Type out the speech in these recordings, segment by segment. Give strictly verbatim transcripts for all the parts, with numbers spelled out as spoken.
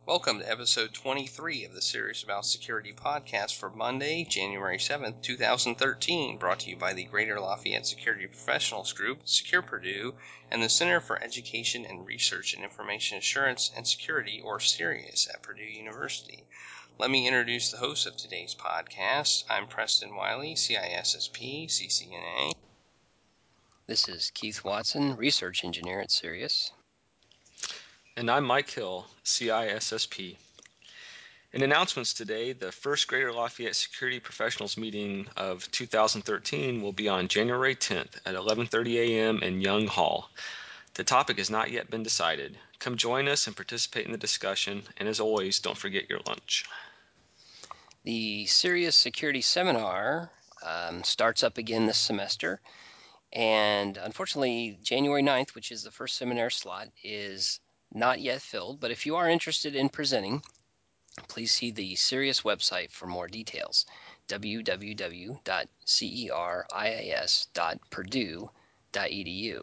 Welcome to episode twenty-three of the Serious About Security podcast for Monday, January seventh, twenty thirteen, brought to you by the Greater Lafayette Security Professionals Group, Secure Purdue, and the Center for Education and Research in Information Assurance and Security, or CERIAS, at Purdue University. Let me introduce the host of today's podcast. I'm Preston Wiley, C I S S P, C C N A. This is Keith Watson, Research Engineer at CERIAS. And I'm Mike Hill, C I S S P. In announcements today, the first Greater Lafayette Security Professionals meeting of two thousand thirteen will be on January tenth at eleven thirty a.m. in Young Hall. The topic has not yet been decided. Come join us and participate in the discussion, and as always, don't forget your lunch. The CERIAS Security Seminar um, starts up again this semester, and unfortunately, January ninth, which is the first seminar slot, is not yet filled, but if you are interested in presenting, please see the CERIAS website for more details, w w w dot ceris dot purdue dot e d u.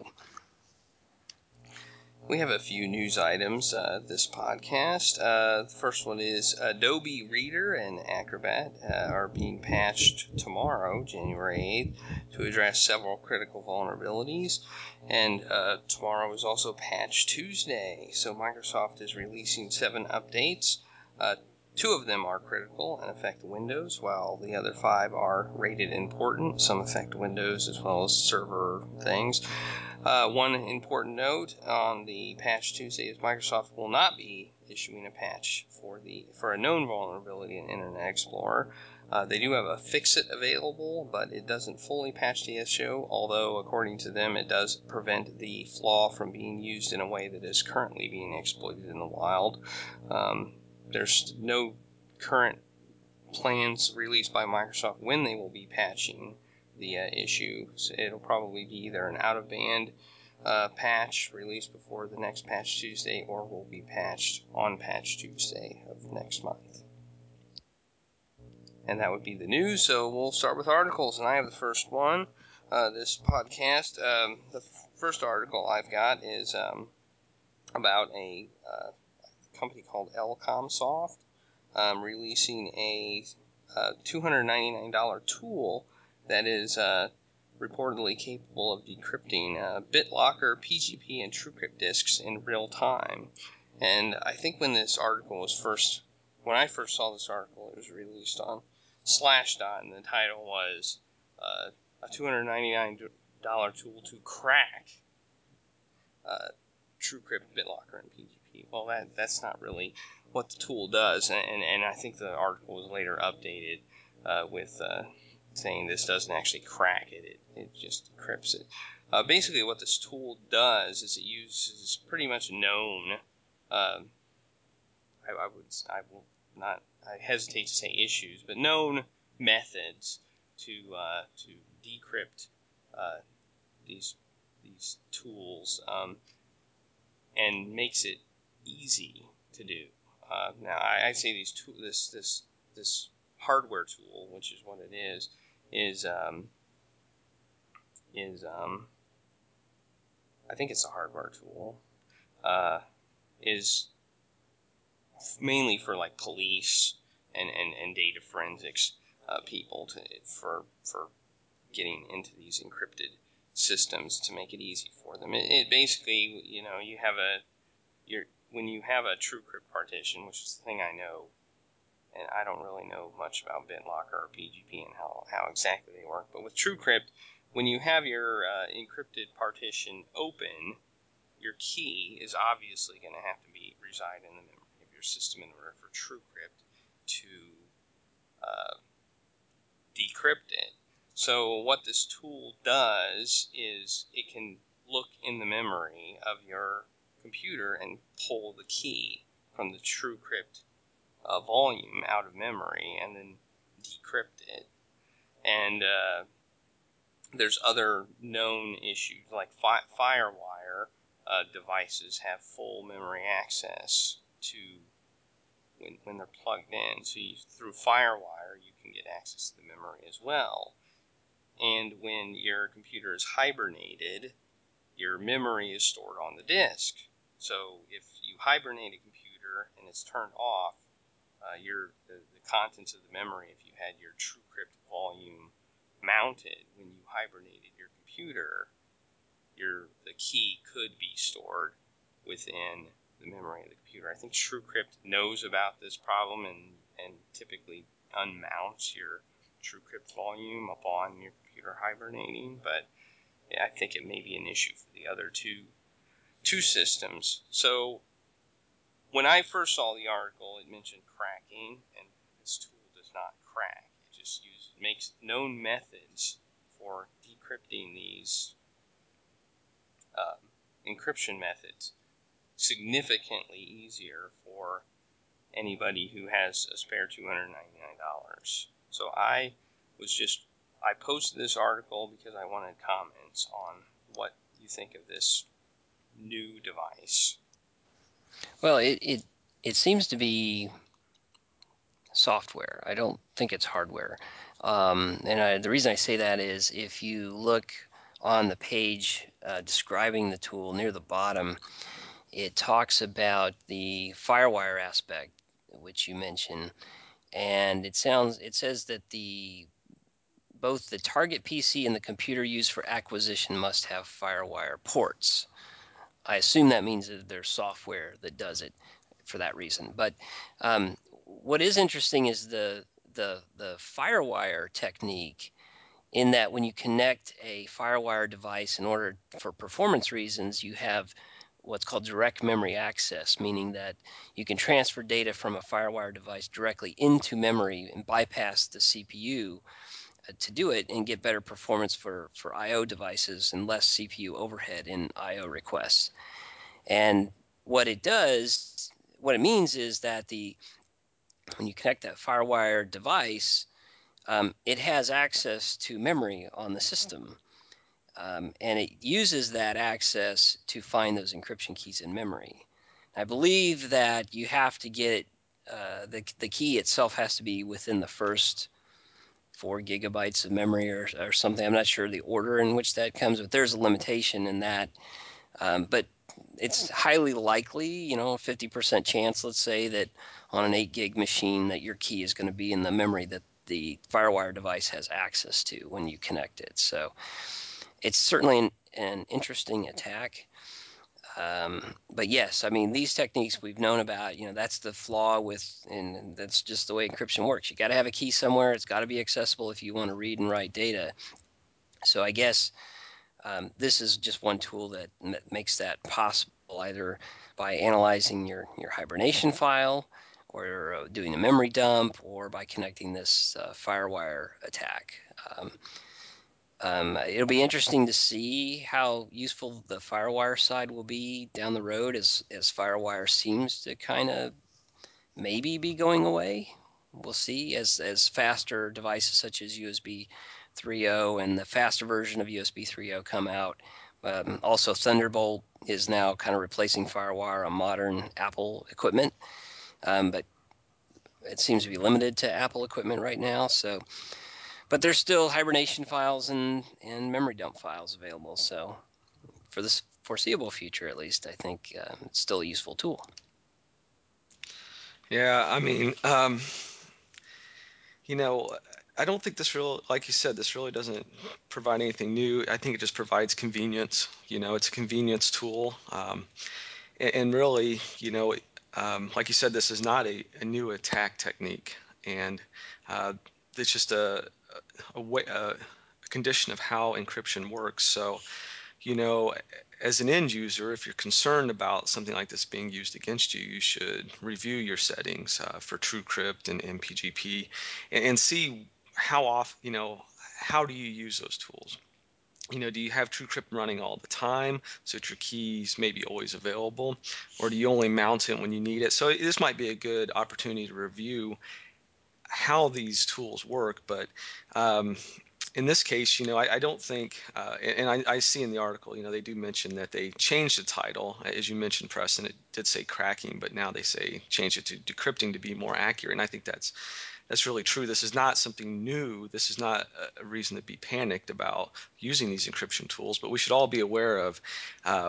We have a few news items uh, this podcast. Uh, the first one is Adobe Reader and Acrobat uh, are being patched tomorrow, January eighth, to address several critical vulnerabilities. And uh, tomorrow is also Patch Tuesday, so Microsoft is releasing seven updates. Uh, two of them are critical and affect Windows, while the other five are rated important. Some affect Windows as well as server things. Uh, one important note on the Patch Tuesday is Microsoft will not be issuing a patch for the for a known vulnerability in Internet Explorer. Uh, they do have a fix-it available, but it doesn't fully patch the issue, although according to them it does prevent the flaw from being used in a way that is currently being exploited in the wild. Um, there's no current plans released by Microsoft when they will be patching the uh, issue. So it'll probably be either an out-of-band uh, patch released before the next Patch Tuesday, or will be patched on Patch Tuesday of next month. And that would be the news, so we'll start with articles, and I have the first one. Uh, this podcast, um, the f- first article I've got is um, about a uh, company called Elcomsoft um, releasing a uh, two hundred ninety-nine dollars tool that is uh, reportedly capable of decrypting uh, BitLocker, P G P, and TrueCrypt disks in real time. And I think when this article was first, when I first saw this article, it was released on Slashdot, and the title was uh, a two hundred ninety-nine dollars tool to crack uh, TrueCrypt, BitLocker, and P G P. Well, that that's not really what the tool does, and, and, and I think the article was later updated uh, with uh, saying this doesn't actually crack it, it, it just decrypts it. Uh, basically, what this tool does is it uses pretty much known, um, I, I would, I will not, I hesitate to say issues, but known methods to uh, to decrypt uh, these these tools. Um, and makes it easy to do. Uh, now, I, I say these tool, this this this hardware tool, which is what it is, is um, is um, I think it's a hardware tool. Uh, is mainly for like police and, and, and data forensics uh, people to for for getting into these encrypted systems to make it easy for them. It, it basically, you know, you have a You're, when you have a TrueCrypt partition, which is the thing I know, and I don't really know much about BitLocker or P G P and how, how exactly they work, but with TrueCrypt, when you have your uh, encrypted partition open, your key is obviously going to have to be reside in the memory of your system in order for TrueCrypt to uh, decrypt it. So what this tool does is it can look in the memory of your computer and pull the key from the TrueCrypt uh, volume out of memory and then decrypt it. And uh, there's other known issues like fi- FireWire uh, devices have full memory access to when, when they're plugged in. So you, through FireWire, you can get access to the memory as well. And when your computer is hibernated, your memory is stored on the disk. So if you hibernate a computer computer and it's turned off, uh, your the, the contents of the memory, if you had your TrueCrypt volume mounted when you hibernated your computer, your the key could be stored within the memory of the computer. I think TrueCrypt knows about this problem and, and typically unmounts your TrueCrypt volume upon your computer hibernating, but yeah, I think it may be an issue for the other two two systems. So when I first saw the article, it mentioned cracking, and this tool does not crack. It just uses makes known methods for decrypting these um, encryption methods significantly easier for anybody who has a spare two hundred ninety-nine dollars. So I was just, I posted this article because I wanted comments on what you think of this new device. Well, it, it, it seems to be software. I don't think it's hardware. Um, and I, the reason I say that is if you look on the page uh, describing the tool near the bottom, it talks about the FireWire aspect, which you mentioned, and it sounds it says that the both the target P C and the computer used for acquisition must have FireWire ports. I assume that means that there's software that does it for that reason. But um, what is interesting is the the the FireWire technique, in that when you connect a FireWire device in order for performance reasons, you have what's called direct memory access, meaning that you can transfer data from a FireWire device directly into memory and bypass the C P U to do it and get better performance for, for I O devices and less C P U overhead in I O requests. And what it does, what it means is that the when you connect that FireWire device, um, it has access to memory on the system. Um, and it uses that access to find those encryption keys in memory. I believe that you have to get uh, the, the key itself has to be within the first four gigabytes of memory or, or something. I'm not sure the order in which that comes, but there's a limitation in that. Um, but it's highly likely, you know, a fifty percent chance, let's say, that on an eight gig machine that your key is going to be in the memory that the FireWire device has access to when you connect it. So it's certainly an, an interesting attack. Um, but yes, I mean, these techniques we've known about, you know, that's the flaw with, and that's just the way encryption works. You got to have a key somewhere. It's got to be accessible if you want to read and write data. So I guess um, this is just one tool that m- makes that possible, either by analyzing your, your hibernation file, or uh, doing a memory dump, or by connecting this uh, FireWire attack. Um, um, it'll be interesting to see how useful the FireWire side will be down the road, as as FireWire seems to kind of maybe be going away. We'll see as as faster devices such as U S B three point oh and the faster version of U S B three point oh come out. Um, also, Thunderbolt is now kind of replacing FireWire on modern Apple equipment, um, but it seems to be limited to Apple equipment right now. So but there's still hibernation files and, and memory dump files available. So for this foreseeable future, at least, I think uh, it's still a useful tool. Yeah, I mean, um, you know, I don't think this real, like you said, this really doesn't provide anything new. I think it just provides convenience. You know, it's a convenience tool. Um, and, and really, you know, um, like you said, this is not a, a new attack technique. And uh, it's just a, a, way, a, a condition of how encryption works. So, you know, as an end user, if you're concerned about something like this being used against you, you should review your settings uh, for TrueCrypt and M P G P and, and see how often, you know, how do you use those tools? You know, do you have TrueCrypt running all the time so that your keys may be always available, or do you only mount it when you need it? So this might be a good opportunity to review how these tools work, but um, in this case, you know, I, I don't think, uh, and I, I see in the article, you know, they do mention that they changed the title, as you mentioned, Preston. It did say cracking, but now they say change it to decrypting to be more accurate. And I think that's that's really true. This is not something new. This is not a reason to be panicked about using these encryption tools, but we should all be aware of. Um,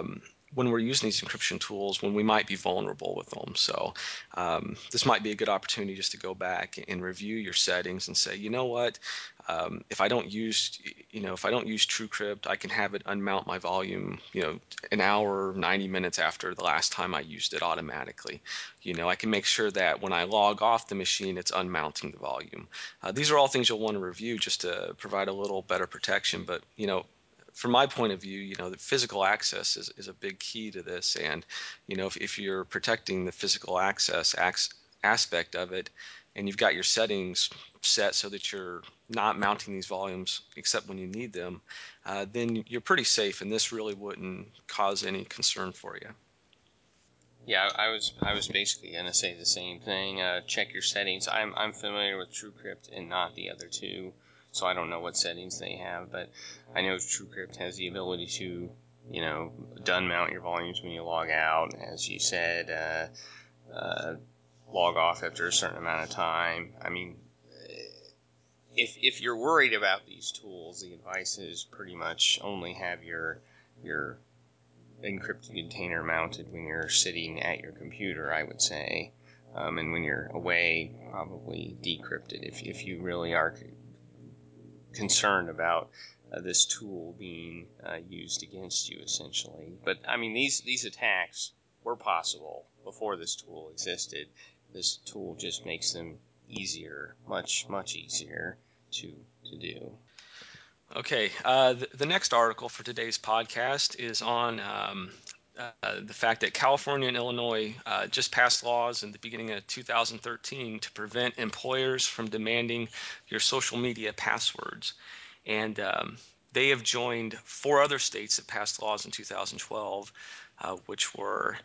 when we're using these encryption tools, when we might be vulnerable with them. So um, this might be a good opportunity just to go back and review your settings and say, you know what, um, if I don't use, you know, if I don't use TrueCrypt, I can have it unmount my volume, you know, an hour, ninety minutes after the last time I used it automatically. You know, I can make sure that when I log off the machine, it's unmounting the volume. Uh, these are all things you'll want to review just to provide a little better protection. But, you know, from my point of view, you know, the physical access is, is a big key to this. And, you know, if, if you're protecting the physical access aspect of it, and you've got your settings set so that you're not mounting these volumes except when you need them, uh, then you're pretty safe, and this really wouldn't cause any concern for you. Yeah, I was I was basically gonna say the same thing. Uh, check your settings. I'm I'm familiar with TrueCrypt and not the other two, so I don't know what settings they have. But I know TrueCrypt has the ability to, you know, dun mount your volumes when you log out, as you said, uh, uh, log off after a certain amount of time. I mean, if if you're worried about these tools, the advice is pretty much only have your your encrypted container mounted when you're sitting at your computer, I would say. Um, and when you're away, probably decrypt it if, if you really are concerned about uh, this tool being uh, used against you, essentially. But, I mean, these, these attacks were possible before this tool existed. This tool just makes them easier, much, much easier to, to do. Okay, uh, the, the next article for today's podcast is on um, uh, the fact that California and Illinois uh, just passed laws in the beginning of two thousand thirteen to prevent employers from demanding your social media passwords. And um, they have joined four other states that passed laws in two thousand twelve, uh, which were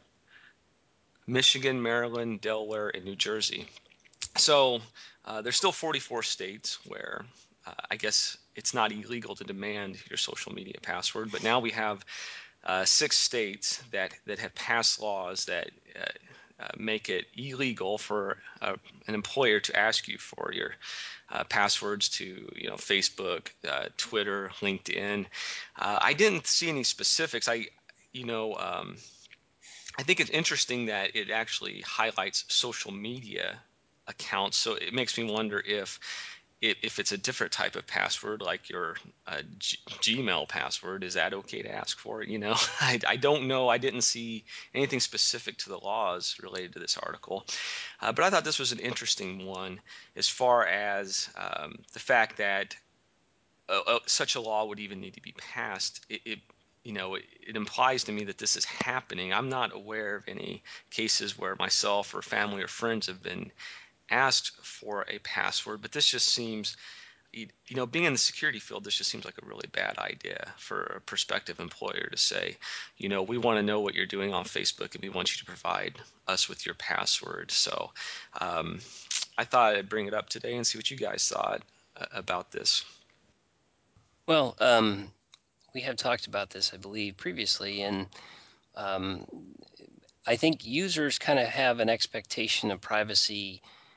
Michigan, Maryland, Delaware, and New Jersey. So uh, there's still forty-four states where uh, I guess it's not illegal to demand your social media password, but now we have uh, six states that that have passed laws that uh, uh, make it illegal for uh, an employer to ask you for your uh, passwords to, you know, Facebook, uh, Twitter, LinkedIn. Uh, I didn't see any specifics. I, you know. Um, I think it's interesting that it actually highlights social media accounts. So it makes me wonder if if it's a different type of password, like your uh, G- Gmail password, is that okay to ask for it? You know, I, I don't know. I didn't see anything specific to the laws related to this article, uh, but I thought this was an interesting one as far as um, the fact that uh, uh, such a law would even need to be passed. It, it you know, it, it implies to me that this is happening. I'm not aware of any cases where myself or family or friends have been asked for a password, but this just seems, you know, being in the security field, this just seems like a really bad idea for a prospective employer to say, you know, we want to know what you're doing on Facebook and we want you to provide us with your password. So um, I thought I'd bring it up today and see what you guys thought uh, about this. Well, um, we have talked about this, I believe, previously, and um, I think users kind of have an expectation of privacy,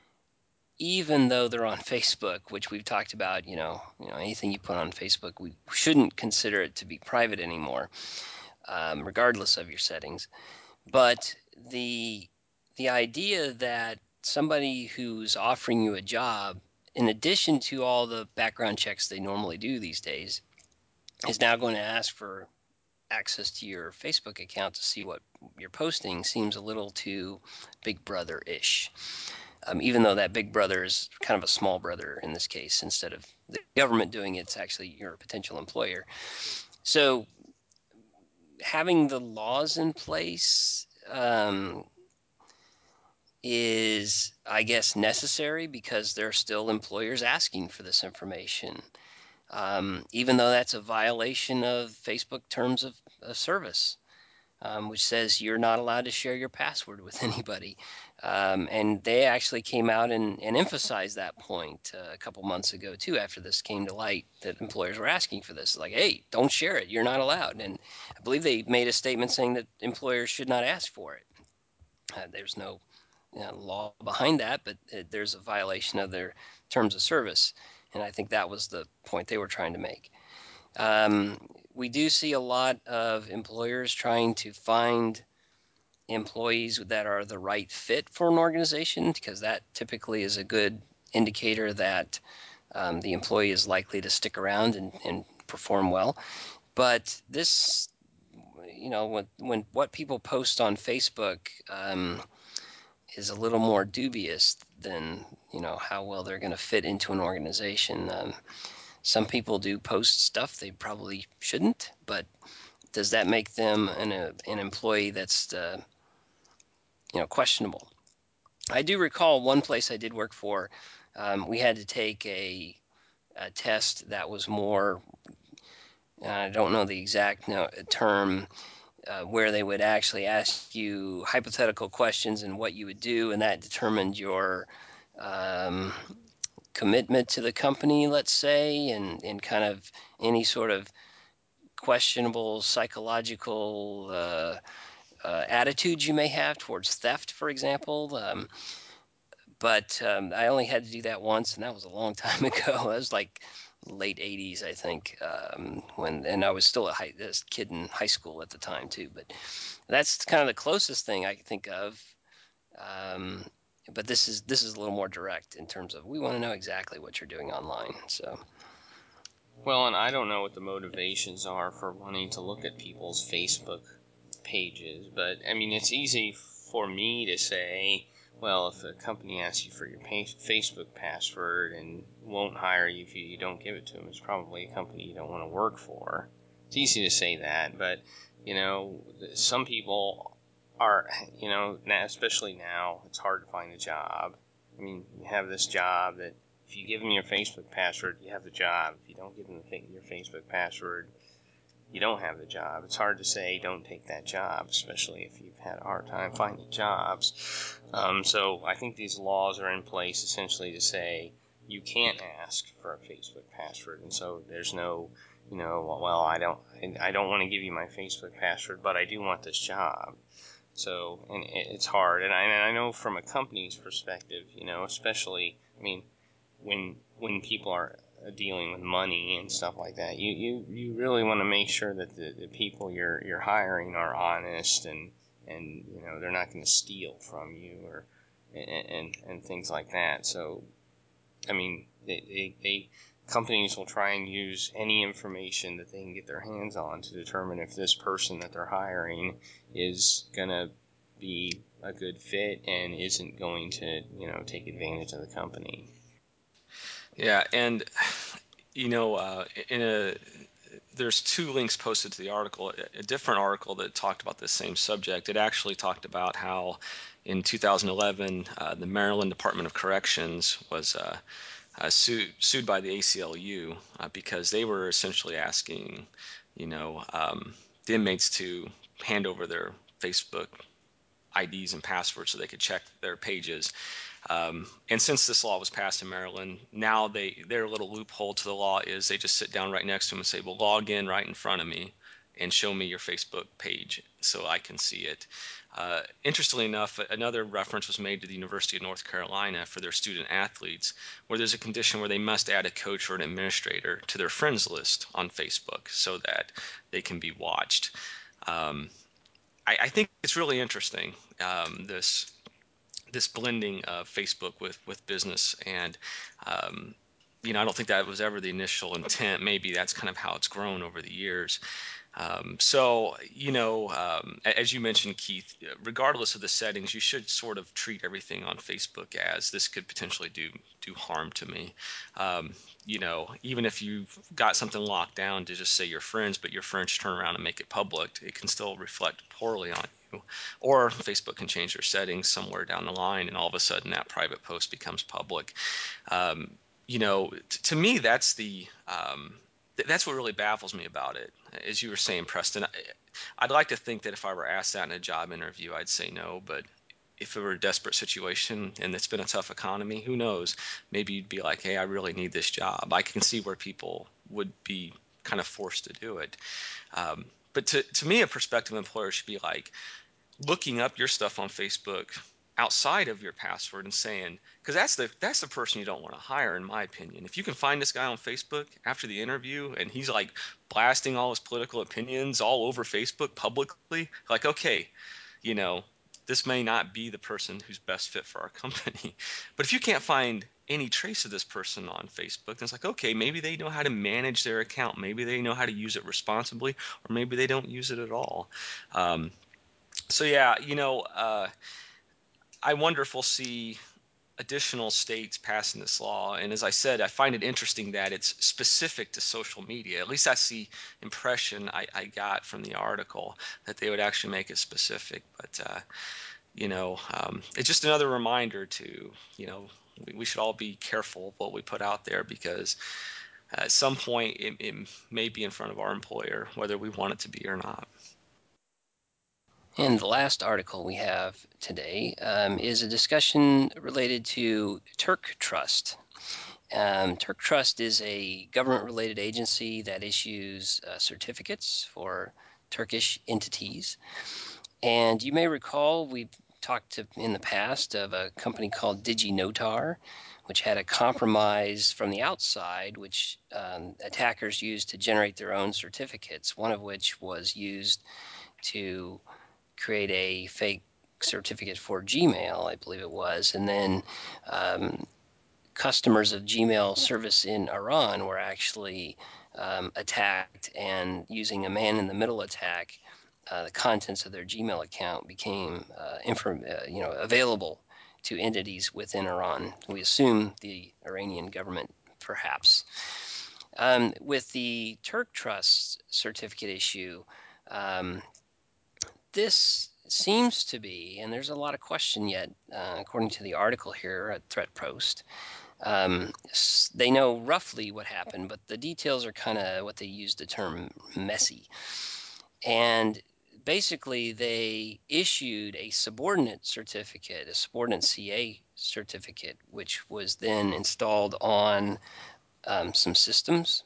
even though they're on Facebook, which we've talked about. You know, you know, anything you put on Facebook, we shouldn't consider it to be private anymore, um, regardless of your settings. But the the idea that somebody who's offering you a job, in addition to all the background checks they normally do these days, is now going to ask for access to your Facebook account to see what you're posting seems a little too Big Brother-ish. Um, even though that Big Brother is kind of a small brother in this case, instead of the government doing it, it's actually your potential employer. So having the laws in place um, is, I guess, necessary because there are still employers asking for this information. Um, even though that's a violation of Facebook terms of, of service, um, which says you're not allowed to share your password with anybody. Um, and they actually came out and, and emphasized that point uh, a couple months ago, too, after this came to light, that employers were asking for this. Like, hey, don't share it. You're not allowed. And I believe they made a statement saying that employers should not ask for it. Uh, there's no you know, law behind that, but it, there's a violation of their terms of service. And I think that was the point they were trying to make. Um, we do see a lot of employers trying to find employees that are the right fit for an organization, because that typically is a good indicator that um, the employee is likely to stick around and, and perform well. But this, you know, when, when what people post on Facebook um, is a little more dubious than, you know, how well they're going to fit into an organization. Um, some people do post stuff they probably shouldn't, but does that make them an, a, an employee that's, uh, you know, questionable? I do recall one place I did work for, um, we had to take a, a test that was more, I don't know the exact no, term, uh, where they would actually ask you hypothetical questions and what you would do, and that determined your um, commitment to the company, let's say, and, and kind of any sort of questionable psychological uh, uh, attitudes you may have towards theft, for example. Um, but um, I only had to do that once, and that was a long time ago. That was like late eighties, I think, um, when, and I was still a, high, a kid in high school at the time too. But that's kind of the closest thing I can think of. Um, but this is this is a little more direct in terms of we want to know exactly what you're doing online. So. Well, and I don't know what the motivations are for wanting to look at people's Facebook pages, but I mean, it's easy for me to say, well, if a company asks you for your Facebook password and won't hire you if you don't give it to them, it's probably a company you don't want to work for. It's easy to say that, but, you know, some people are, you know, especially now, it's hard to find a job. I mean, you have this job that if you give them your Facebook password, you have the job. If you don't give them your Facebook password, you don't have the job. It's hard to say don't take that job, especially if you've had a hard time finding jobs. Um, so I think these laws are in place essentially to say you can't ask for a Facebook password, and so there's no, you know, well, I don't, I don't want to give you my Facebook password, but I do want this job. So, and it's hard, and I, and I know from a company's perspective, you know, especially, I mean, when when people are dealing with money and stuff like that, you, you, you really want to make sure that the, the people you're you're hiring are honest and and you know they're not going to steal from you or and, and and things like that. So, I mean, they, they, they companies will try and use any information that they can get their hands on to determine if this person that they're hiring is going to be a good fit and isn't going to, you know, take advantage of the company. Yeah, and you know, uh, in a there's two links posted to the article. A different article that talked about this same subject. It actually talked about how in two thousand eleven, uh, the Maryland Department of Corrections was uh, uh, sued sued by the A C L U uh, because they were essentially asking, you know, um, the inmates to hand over their Facebook I Ds and passwords so they could check their pages. Um, and since this law was passed in Maryland, now they their little loophole to the law is they just sit down right next to them and say, "Well, log in right in front of me and show me your Facebook page so I can see it." Uh, interestingly enough, another reference was made to the University of North Carolina for their student athletes, where there's a condition where they must add a coach or an administrator to their friends list on Facebook so that they can be watched. Um, I, I think it's really interesting, um, this this blending of Facebook with with business, and um, you know, I don't think that was ever the initial intent. Maybe that's kind of how it's grown over the years. Um, so, you know, um, as you mentioned, Keith, regardless of the settings, you should sort of treat everything on Facebook as this could potentially do do harm to me. Um, you know, even if you've got something locked down to just say you're friends, but your friends turn around and make it public, it can still reflect poorly on you. Or Facebook can change their settings somewhere down the line, and all of a sudden that private post becomes public. Um, you know, t- to me, that's the um, that's what really baffles me about it. As you were saying, Preston, I, I'd like to think that if I were asked that in a job interview, I'd say no. But if it were a desperate situation and it's been a tough economy, who knows? Maybe you'd be like, hey, I really need this job. I can see where people would be kind of forced to do it. Um, but to, to me, a prospective employer should be like looking up your stuff on Facebook. outside of your password and saying, because that's the that's the person you don't want to hire, in my opinion. If you can find this guy on Facebook after the interview and he's like blasting all his political opinions all over Facebook publicly, like, okay, you know, this may not be the person who's best fit for our company. But if you can't find any trace of this person on Facebook, then it's like, okay, maybe they know how to manage their account, maybe they know how to use it responsibly, or maybe they don't use it at all. Um, so yeah, you know, uh, I wonder if we'll see additional states passing this law. And as I said, I find it interesting that it's specific to social media. At least that's the impression I, I got from the article, that they would actually make it specific. But, uh, you know, um, it's just another reminder to, you know, we, we should all be careful of what we put out there, because at some point it, it may be in front of our employer, whether we want it to be or not. And the last article we have today um, is a discussion related to Turk Trust. Um, Turk Trust is a government-related agency that issues uh, certificates for Turkish entities. And you may recall we've talked to, in the past of a company called DigiNotar, which had a compromise from the outside, which um, attackers used to generate their own certificates, one of which was used to create a fake certificate for Gmail, I believe it was, and then um, customers of Gmail service in Iran were actually um, attacked, and using a man-in-the-middle attack, uh, the contents of their Gmail account became uh, inform- uh, you know, available to entities within Iran. We assume the Iranian government, perhaps. Um, with the Turk Trust certificate issue, um, this seems to be, and there's a lot of question yet, uh, according to the article here at ThreatPost. Um, they know roughly what happened, but the details are kind of what they use the term messy. And basically, they issued a subordinate certificate, a subordinate C A certificate, which was then installed on um, some systems.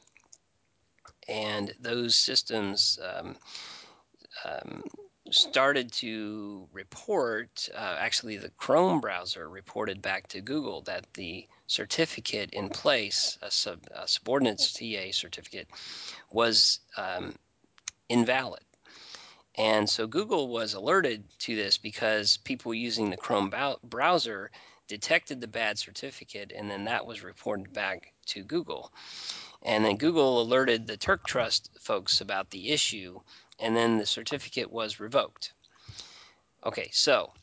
And those systems um, um, started to report, uh, actually, the Chrome browser reported back to Google that the certificate in place, a, sub, a subordinate C A certificate, was um, invalid. And so Google was alerted to this because people using the Chrome browser detected the bad certificate, and then that was reported back to Google. And then Google alerted the Turk Trust folks about the issue, and then the certificate was revoked. Okay, so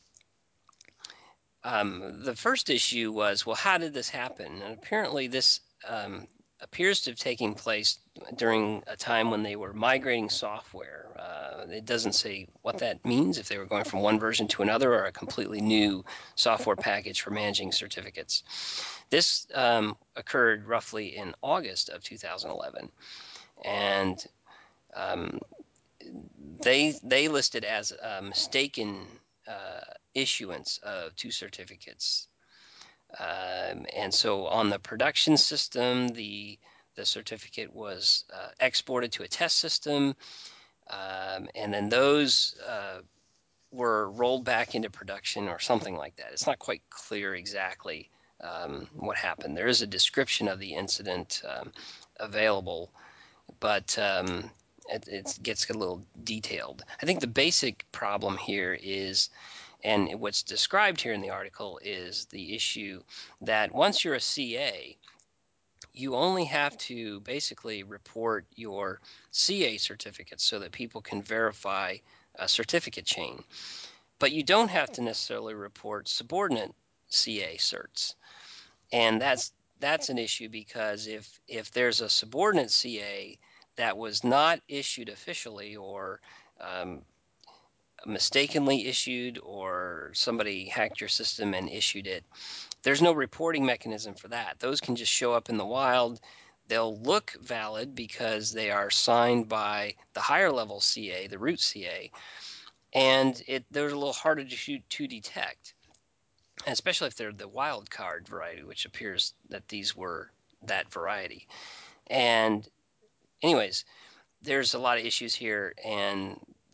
um, the first issue was, well, how did this happen? And apparently this um, appears to have taken place during a time when they were migrating software. Uh, it doesn't say what that means, if they were going from one version to another or a completely new software package for managing certificates. This um, occurred roughly in August of two thousand eleven, and um, they they listed as a mistaken uh, issuance of two certificates. Um, and so on the production system, the the certificate was uh, exported to a test system, um, and then those uh, were rolled back into production or something like that. It's not quite clear exactly um, what happened. There is a description of the incident um, available, but um, it, it gets a little detailed. I think the basic problem here is, and what's described here in the article, is the issue that once you're a C A, you only have to basically report your C A certificates so that people can verify a certificate chain. But you don't have to necessarily report subordinate C A certs. And that's that's an issue, because if if there's a subordinate C A that was not issued officially, or um, mistakenly issued, or somebody hacked your system and issued it, there's no reporting mechanism for that. Those can just show up in the wild. They'll look valid because they are signed by the higher level C A, the root C A, and it they're a little harder to, to detect, especially if they're the wild card variety, which appears that these were that variety. And anyways, there's a lot of issues here, and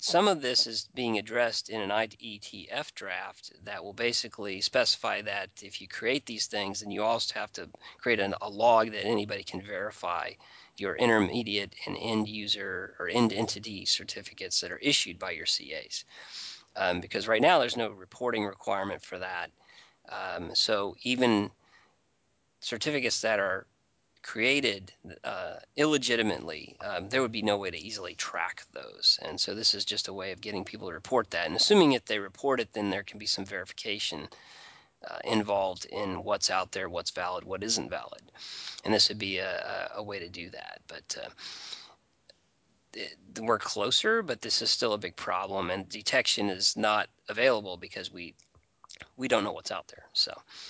some of this is being addressed in an I E T F draft that will basically specify that if you create these things, then you also have to create an, a log that anybody can verify your intermediate and end user or end entity certificates that are issued by your C As. Um, because right now there's no reporting requirement for that. Um, so even certificates that are created uh, illegitimately, um, there would be no way to easily track those. And so this is just a way of getting people to report that. And assuming if they report it, then there can be some verification uh, involved in what's out there, what's valid, what isn't valid. And this would be a, a way to do that. But uh, it, we're closer, but this is still a big problem. And detection is not available because we we don't know what's out there. So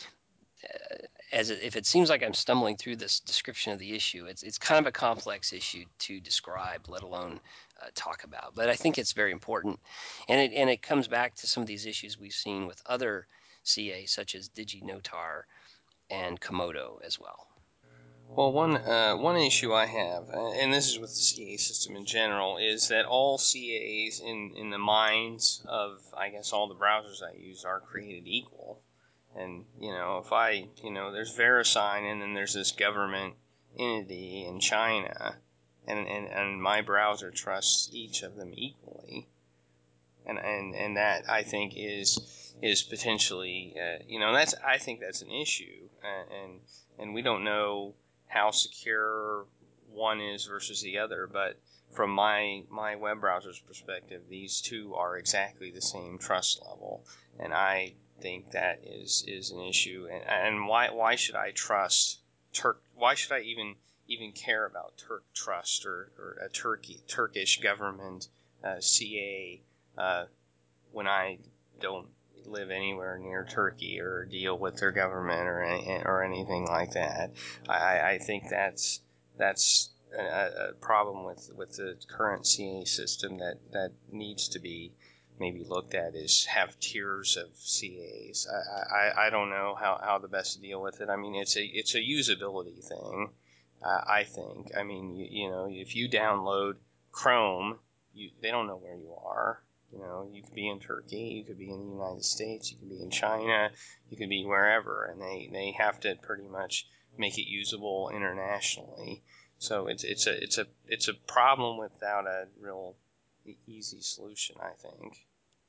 uh, as it, if it seems like I'm stumbling through this description of the issue, it's it's kind of a complex issue to describe, let alone uh, talk about. But I think it's very important, and it and it comes back to some of these issues we've seen with other C As such as DigiNotar and Komodo as well. Well, one uh, one issue I have, uh, and this is with the C A system in general, is that all C As in, in the minds of, I guess, all the browsers I use are created equal. And, you know, if I, you know, there's VeriSign and then there's this government entity in China, and, and, and my browser trusts each of them equally. And, and, and that, I think, is is potentially, uh, you know, that's I think that's an issue. Uh, and and we don't know how secure one is versus the other, but from my my web browser's perspective, these two are exactly the same trust level, and I think that is is an issue. And, and why why should I trust Turk? Why should I even even care about Turk Trust or, or a Turkey Turkish government uh, C A uh, when I don't live anywhere near Turkey or deal with their government or any, or anything like that? I, I think that's that's a, a problem with with the current C A system that, that needs to be maybe looked at, is have tiers of C As. I, I, I don't know how, how the best to deal with it. I mean, it's a it's a usability thing. Uh, I think. I mean, you, you know, if you download Chrome, you they don't know where you are. You know, you could be in Turkey, you could be in the United States, you could be in China, you could be wherever, and they, they have to pretty much make it usable internationally. So it's it's a it's a it's a problem without a real easy solution, I think.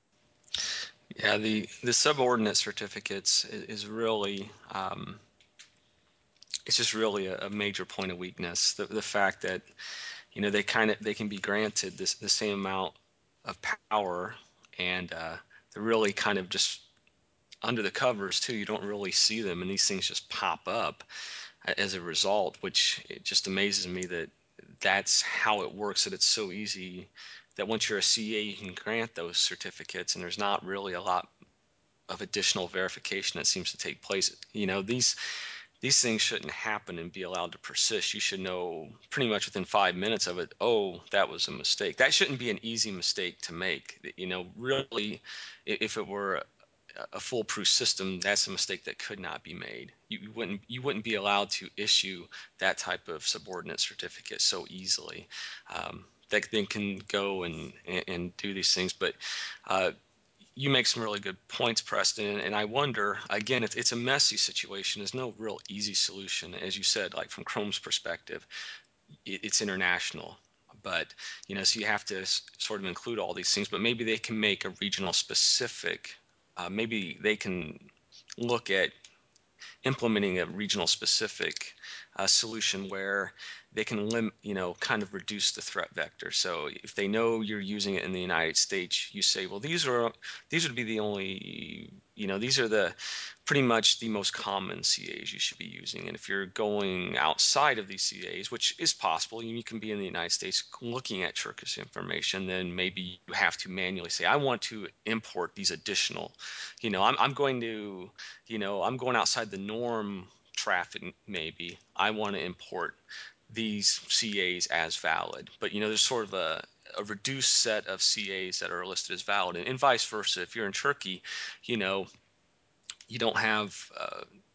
Yeah, the the subordinate certificates is, is really um, it's just really a, a major point of weakness. The the fact that you know they kind of they can be granted this the same amount of power, and uh, they're really kind of just under the covers too. You don't really see them, and these things just pop up as a result, which it just amazes me that that's how it works. That it's so easy that once you're a C A, you can grant those certificates, and there's not really a lot of additional verification that seems to take place. You know, these these things shouldn't happen and be allowed to persist. You should know pretty much within five minutes of it, oh, that was a mistake. That shouldn't be an easy mistake to make. You know, really, if it were a, a foolproof system, that's a mistake that could not be made. You, you wouldn't you wouldn't be allowed to issue that type of subordinate certificate so easily. Um, that then can go and, and, and do these things. But uh, you make some really good points, Preston, and I wonder again, it's it's a messy situation. There's no real easy solution, as you said. Like from Chrome's perspective, it, it's international, but you know, so you have to s- sort of include all these things. But maybe they can make a regional specific. Uh, maybe they can look at implementing a regional specific uh, solution where they can lim- you know, kind of reduce the threat vector. So if they know you're using it in the United States, you say, well, these are these would be the only, you know, these are the pretty much the most common C As you should be using. And if you're going outside of these C As, which is possible, you can be in the United States looking at Turkish information, then maybe you have to manually say, I want to import these additional, you know, I'm, I'm going to, you know, I'm going outside the norm traffic, maybe. I want to import these C As as valid. But, you know, there's sort of a, a reduced set of C As that are listed as valid. And, and vice versa. If you're in Turkey, you know, you don't have uh,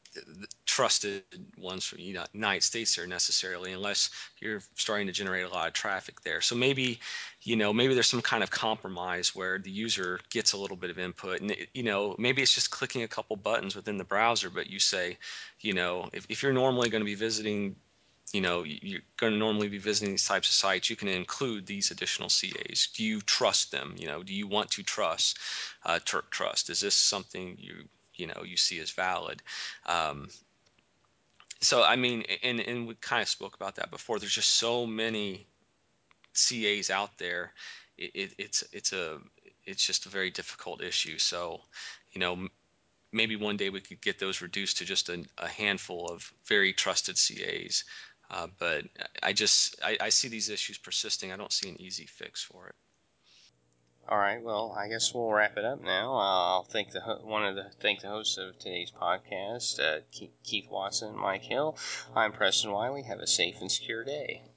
trusted ones from the United States there necessarily, unless you're starting to generate a lot of traffic there. So maybe, you know, maybe there's some kind of compromise where the user gets a little bit of input, and you know, maybe it's just clicking a couple buttons within the browser, but you say, you know, if, if you're normally going to be visiting, you know, you're going to normally be visiting these types of sites, you can include these additional C As. Do you trust them? You know, do you want to trust uh, Turk Trust? Is this something you, you know, you see as valid? Um, so I mean, and and we kind of spoke about that before. There's just so many C As out there. It, it, it's it's a it's just a very difficult issue. So, you know, maybe one day we could get those reduced to just a, a handful of very trusted C As. Uh, but I just I, I see these issues persisting. I don't see an easy fix for it. All right, well, I guess we'll wrap it up now. Uh, I'll thank the ho- one of the thank the hosts of today's podcast, uh, Keith Watson, Mike Hill. I'm Preston Wiley. Have a safe and secure day.